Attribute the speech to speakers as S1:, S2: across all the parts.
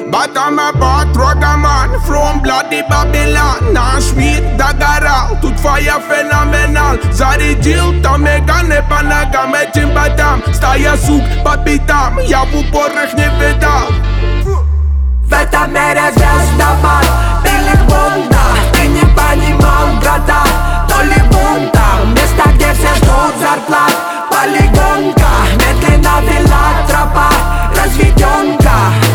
S1: Батамабад, Рогаман, from bloody Babylon. Наш мир догорал, тут фая феноменал. Зарядил там меганы по ногам этим ботам. Стая сук по пятам, я в упор их не видал.
S2: В этом мире звездопад, белых бунтов. Ты не понимал, брата, то ли бунта. Место, где все ждут зарплат. Полигонка, медленно вела тропа. Разведенка.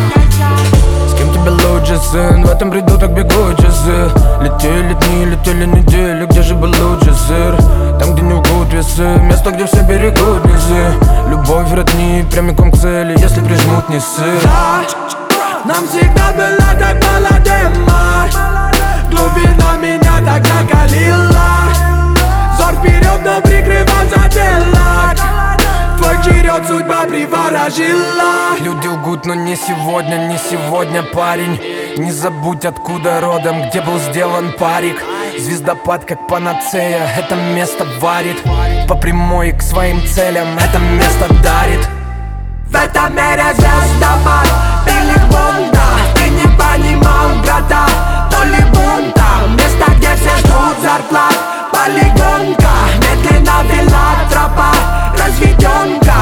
S3: С кем тебе лучше, сын? В этом бреду так бегут часы. Летели дни, летели недели. Где же был лучше сыр? Там, где не лгут весы. Место, где все берегут низы. Любовь родни, прямиком к цели. Если прижмут, не сыр.
S2: Нам всегда было так мало дыма. Глубина меня так закалила. Взор вперед, но прикрывал затылок. Твой черед судьба приворожила.
S3: Люди лгут, но не сегодня, не сегодня, парень. Не забудь, откуда родом, где был сделан парик. Звездопад как панацея, это место варит. По прямой к своим целям, это место дарит.
S2: В этом мире звездопад, белых бунтов. Ты не понимал, брата, то ли бунта. Место, где все ждут зарплат. Полигонка, медленно вела тропа. Разведенка.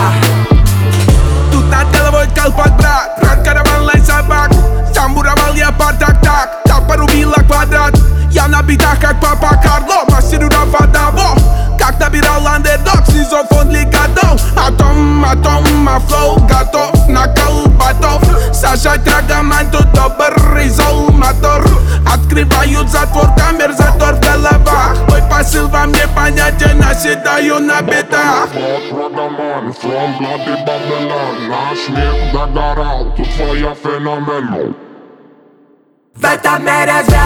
S1: Тут над головой колпак, брат. Рад караван собак. Сам буровал я по так порубила квадрат. Я на битах как Папа Карло. Мастеру Рафадаво. Как набирал андердог, снизу фонд лигадов. Атом, а флоу готов на колбатов. Сажать рогомань, тут добрый зол мотор. Открывают затвор камер, затор в головах. Мой посыл вам непонятен, наседаю на бедах.
S4: Рогомань, from bloody Babylon. Наш мир догорал, тут твоя феноменал.
S2: В этом мире